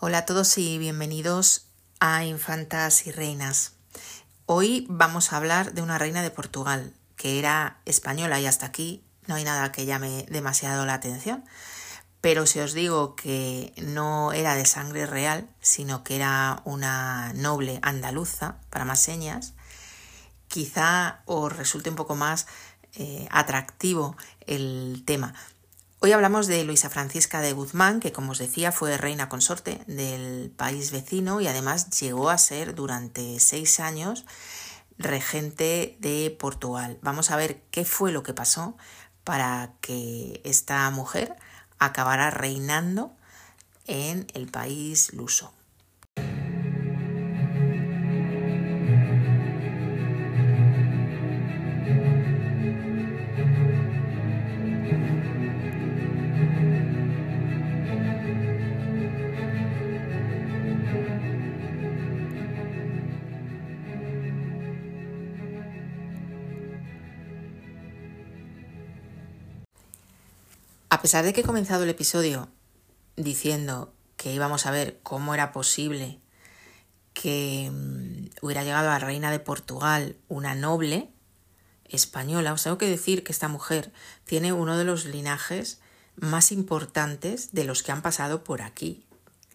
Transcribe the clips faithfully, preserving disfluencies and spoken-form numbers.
Hola a todos y bienvenidos a Infantas y Reinas. Hoy vamos a hablar de una reina de Portugal, que era española y hasta aquí no hay nada que llame demasiado la atención. Pero si os digo que no era de sangre real, sino que era una noble andaluza, para más señas, quizá os resulte un poco más eh, atractivo el tema. Hoy hablamos de Luisa Francisca de Guzmán, que como os decía fue reina consorte del país vecino y además llegó a ser durante seis años regente de Portugal. Vamos a ver qué fue lo que pasó para que esta mujer acabara reinando en el país luso. A pesar de que he comenzado el episodio diciendo que íbamos a ver cómo era posible que hubiera llegado a la reina de Portugal una noble española, os tengo que decir que esta mujer tiene uno de los linajes más importantes de los que han pasado por aquí,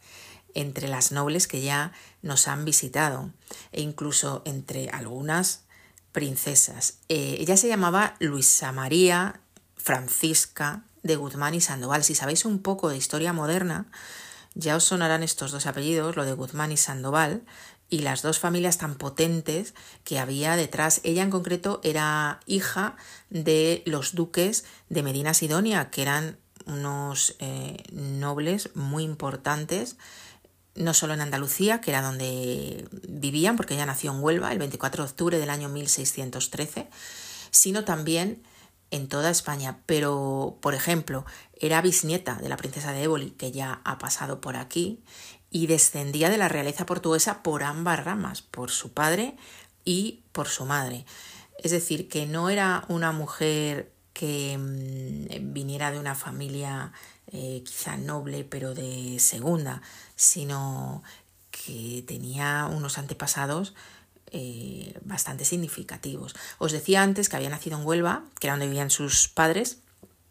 entre las nobles que ya nos han visitado e incluso entre algunas princesas. Eh, ella se llamaba Luisa María Francisca de Guzmán y Sandoval. Si sabéis un poco de historia moderna, ya os sonarán estos dos apellidos, lo de Guzmán y Sandoval, y las dos familias tan potentes que había detrás. Ella en concreto era hija de los duques de Medina Sidonia, que eran unos eh, nobles muy importantes, no solo en Andalucía, que era donde vivían, porque ella nació en Huelva el veinticuatro de octubre del año mil seiscientos trece, sino también en toda España. Pero, por ejemplo, era bisnieta de la princesa de Éboli, que ya ha pasado por aquí, y descendía de la realeza portuguesa por ambas ramas, por su padre y por su madre. Es decir, que no era una mujer que mmm, viniera de una familia eh, quizá noble, pero de segunda, sino que tenía unos antepasados Eh, bastante significativos. Os decía antes que había nacido en Huelva, que era donde vivían sus padres.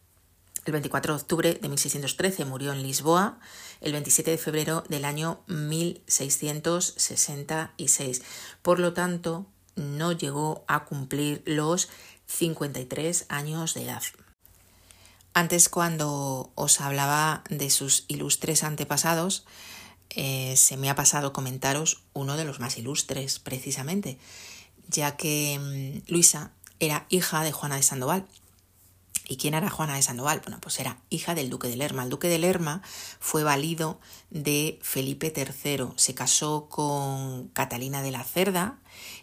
El veinticuatro de octubre de mil seiscientos trece murió en Lisboa, el veintisiete de febrero del año mil seiscientos sesenta y seis. Por lo tanto, no llegó a cumplir los cincuenta y tres años de edad. Antes, cuando os hablaba de sus ilustres antepasados, Eh, se me ha pasado comentaros uno de los más ilustres, precisamente, ya que mmm, Luisa era hija de Juana de Sandoval. ¿Y quién era Juana de Sandoval? Bueno, pues era hija del duque de Lerma. El duque de Lerma fue valido de Felipe tercero. Se casó con Catalina de la Cerda,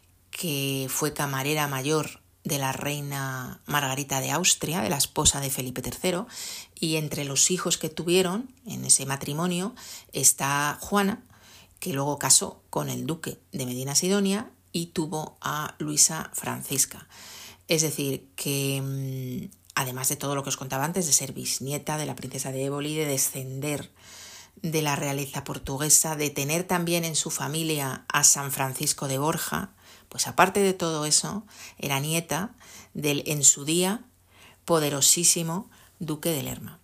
que fue camarera mayor de la reina Margarita de Austria, de la esposa de Felipe tercero, y entre los hijos que tuvieron en ese matrimonio está Juana, que luego casó con el duque de Medina Sidonia y tuvo a Luisa Francisca. Es decir, que además de todo lo que os contaba antes, de ser bisnieta de la princesa de Éboli, de descender de la realeza portuguesa, de tener también en su familia a San Francisco de Borja, pues aparte de todo eso, era nieta del, en su día, poderosísimo duque de Lerma.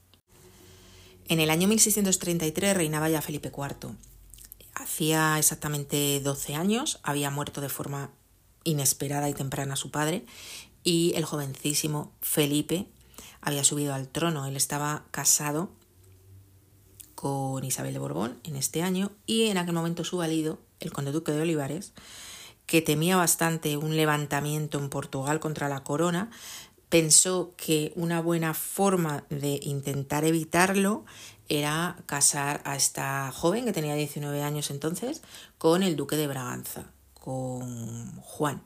En el año mil seiscientos treinta y tres reinaba ya Felipe cuarto. Hacía exactamente doce años, había muerto de forma inesperada y temprana su padre, y el jovencísimo Felipe había subido al trono. Él estaba casado con Isabel de Borbón en este año, y en aquel momento su valido, el conde duque de Olivares, que temía bastante un levantamiento en Portugal contra la corona, pensó que una buena forma de intentar evitarlo era casar a esta joven, que tenía diecinueve años entonces, con el duque de Braganza, con Juan.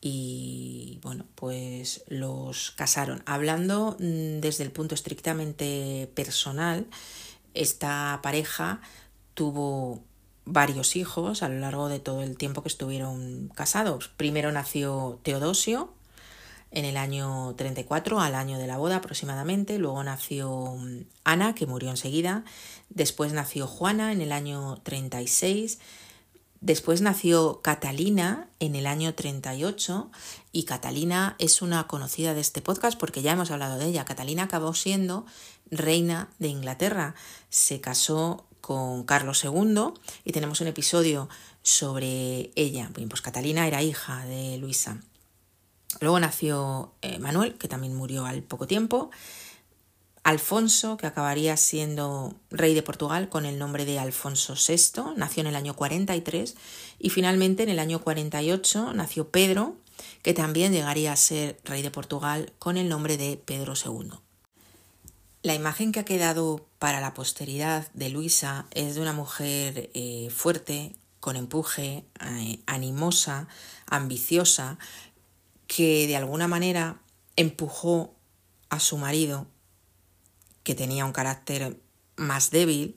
Y bueno, pues los casaron. Hablando desde el punto estrictamente personal, esta pareja tuvo varios hijos a lo largo de todo el tiempo que estuvieron casados. Primero nació Teodosio, en el año treinta y cuatro, al año de la boda aproximadamente. Luego nació Ana, que murió enseguida. Después nació Juana en el año treinta y seis. Después nació Catalina en el año treinta y ocho, y Catalina es una conocida de este podcast porque ya hemos hablado de ella. Catalina acabó siendo reina de Inglaterra. Se casó con Carlos segundo y tenemos un episodio sobre ella. Bien, pues Catalina era hija de Luisa. Luego nació eh, Manuel, que también murió al poco tiempo. Alfonso, que acabaría siendo rey de Portugal con el nombre de Alfonso sexto, nació en el año cuarenta y tres, y finalmente en el año cuarenta y ocho nació Pedro, que también llegaría a ser rey de Portugal con el nombre de Pedro segundo. La imagen que ha quedado para la posteridad de Luisa es de una mujer eh, fuerte, con empuje, eh, animosa, ambiciosa, que de alguna manera empujó a su marido, que tenía un carácter más débil,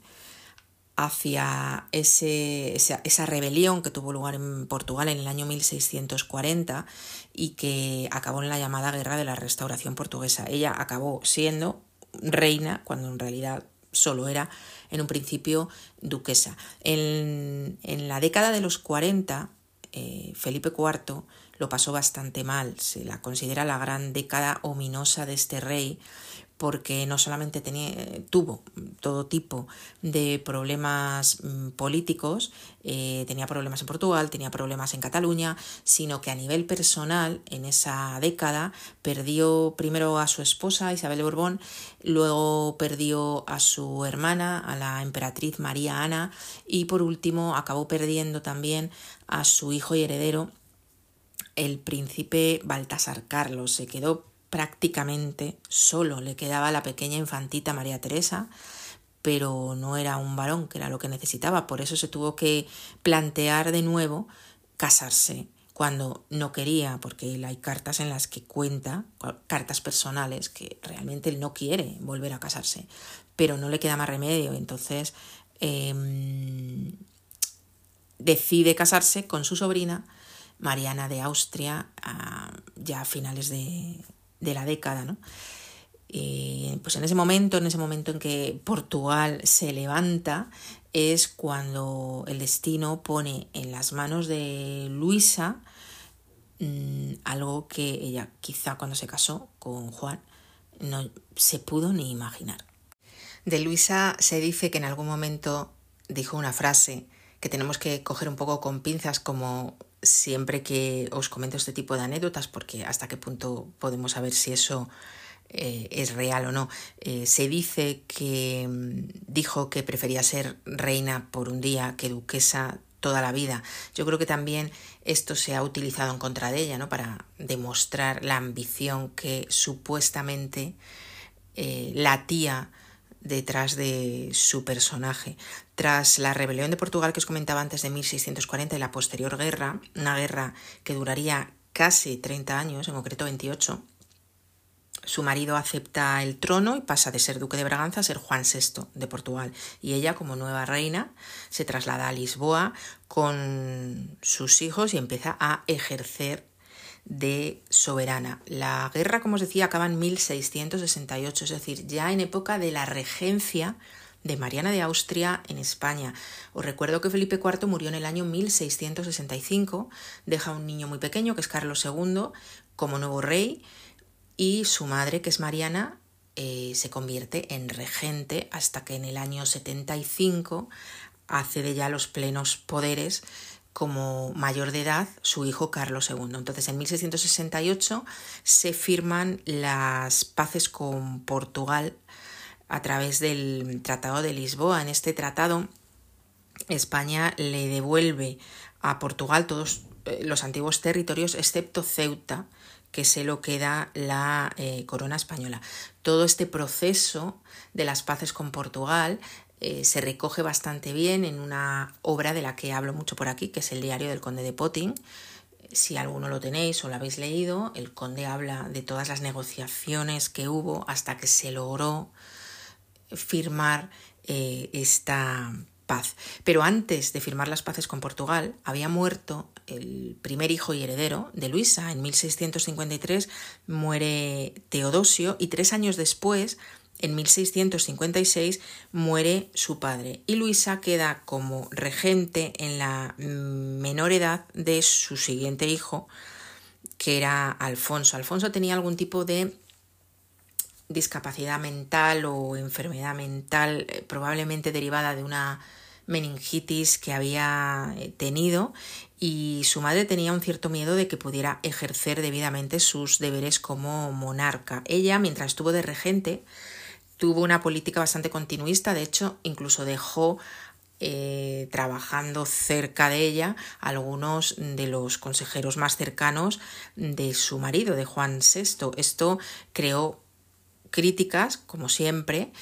hacia ese, esa, esa rebelión que tuvo lugar en Portugal en el año mil seiscientos cuarenta y que acabó en la llamada Guerra de la Restauración Portuguesa. Ella acabó siendo reina cuando en realidad solo era en un principio duquesa. En, en la década de los cuarenta, eh, Felipe cuarto lo pasó bastante mal. Se la considera la gran década ominosa de este rey, porque no solamente tenía, tuvo todo tipo de problemas políticos, eh, tenía problemas en Portugal, tenía problemas en Cataluña, sino que a nivel personal, en esa década, perdió primero a su esposa Isabel de Borbón, luego perdió a su hermana, a la emperatriz María Ana, y por último acabó perdiendo también a su hijo y heredero, el príncipe Baltasar Carlos. Se quedó prácticamente solo, le quedaba la pequeña infantita María Teresa, pero no era un varón, que era lo que necesitaba. Por eso se tuvo que plantear de nuevo casarse cuando no quería, porque hay cartas en las que cuenta, cartas personales, que realmente él no quiere volver a casarse, pero no le queda más remedio. Entonces eh, decide casarse con su sobrina Mariana de Austria, a, ya a finales de, de la década, ¿no? Eh, pues en ese momento, en ese momento en que Portugal se levanta, es cuando el destino pone en las manos de Luisa mmm, algo que ella quizá cuando se casó con Juan no se pudo ni imaginar. De Luisa se dice que en algún momento dijo una frase que tenemos que coger un poco con pinzas, como siempre que os comento este tipo de anécdotas, porque hasta qué punto podemos saber si eso eh, es real o no. Eh, se dice que mmm, dijo que prefería ser reina por un día que duquesa toda la vida. Yo creo que también esto se ha utilizado en contra de ella, ¿no? Para demostrar la ambición que supuestamente eh, latía detrás de su personaje. Tras la rebelión de Portugal que os comentaba antes de mil seiscientos cuarenta y la posterior guerra, una guerra que duraría casi treinta años, en concreto veintiocho, su marido acepta el trono y pasa de ser duque de Braganza a ser Juan sexto de Portugal, y ella, como nueva reina, se traslada a Lisboa con sus hijos y empieza a ejercer de soberana. La guerra, como os decía, acaba en mil seiscientos sesenta y ocho, es decir, ya en época de la regencia de Mariana de Austria en España. Os recuerdo que Felipe cuarto murió en el año mil seiscientos sesenta y cinco, deja un niño muy pequeño, que es Carlos segundo, como nuevo rey, y su madre, que es Mariana, eh, se convierte en regente hasta que en el año setenta y cinco accede ya a los plenos poderes como mayor de edad su hijo Carlos segundo. Entonces, en mil seiscientos sesenta y ocho se firman las paces con Portugal a través del Tratado de Lisboa. En este tratado, España le devuelve a Portugal todos los antiguos territorios, excepto Ceuta, que se lo queda la eh, corona española. Todo este proceso de las paces con Portugal Eh, se recoge bastante bien en una obra de la que hablo mucho por aquí, que es el Diario del Conde de Poting. Si alguno lo tenéis o lo habéis leído, el conde habla de todas las negociaciones que hubo hasta que se logró firmar eh, esta, paz. Pero antes de firmar las paces con Portugal, había muerto el primer hijo y heredero de Luisa. En mil seiscientos cincuenta y tres muere Teodosio y tres años después, en mil seiscientos cincuenta y seis, muere su padre. Y Luisa queda como regente en la menor edad de su siguiente hijo, que era Alfonso. Alfonso tenía algún tipo de discapacidad mental o enfermedad mental, eh, probablemente derivada de una meningitis que había tenido, y su madre tenía un cierto miedo de que pudiera ejercer debidamente sus deberes como monarca. Ella, mientras estuvo de regente, tuvo una política bastante continuista. De hecho, incluso dejó eh, trabajando cerca de ella algunos de los consejeros más cercanos de su marido, de Juan sexto. Esto creó críticas, como siempre,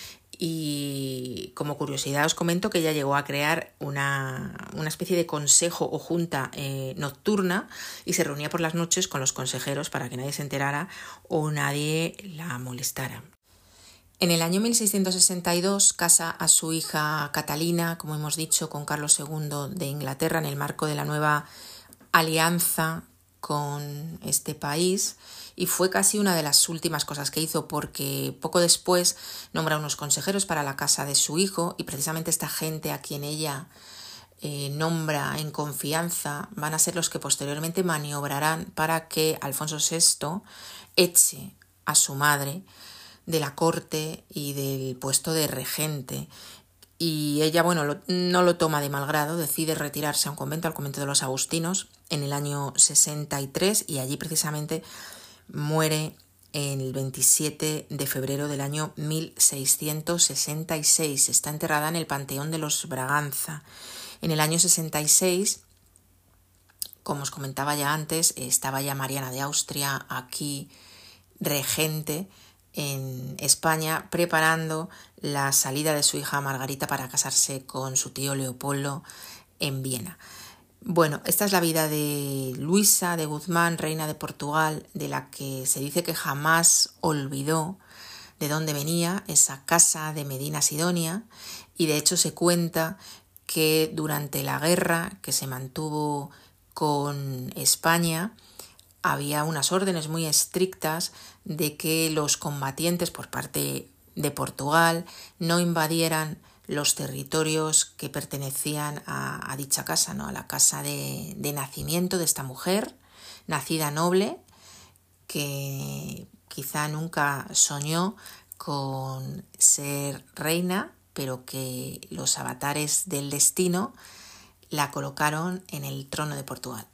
y como curiosidad os comento que ella llegó a crear una, una especie de consejo o junta eh, nocturna, y se reunía por las noches con los consejeros para que nadie se enterara o nadie la molestara. En el año mil seiscientos sesenta y dos casa a su hija Catalina, como hemos dicho, con Carlos segundo de Inglaterra en el marco de la nueva alianza con este país, y fue casi una de las últimas cosas que hizo, porque poco después nombra unos consejeros para la casa de su hijo, y precisamente esta gente a quien ella eh, nombra en confianza van a ser los que posteriormente maniobrarán para que Alfonso sexto eche a su madre de la corte y del puesto de regente. Y ella, bueno, lo, no lo toma de mal grado, decide retirarse a un convento, al convento de los Agustinos, en el año sesenta y tres, y allí precisamente muere el veintisiete de febrero del año mil seiscientos sesenta y seis. Está enterrada en el Panteón de los Braganza. En el año sesenta y seis, como os comentaba ya antes, estaba ya Mariana de Austria aquí regente en España, preparando la salida de su hija Margarita para casarse con su tío Leopoldo en Viena. Bueno, esta es la vida de Luisa de Guzmán, reina de Portugal, de la que se dice que jamás olvidó de dónde venía, esa casa de Medina Sidonia, y de hecho se cuenta que durante la guerra que se mantuvo con España había unas órdenes muy estrictas de que los combatientes por parte de Portugal no invadieran los territorios que pertenecían a, a dicha casa, ¿no? A la casa de, de nacimiento de esta mujer, nacida noble, que quizá nunca soñó con ser reina, pero que los avatares del destino la colocaron en el trono de Portugal.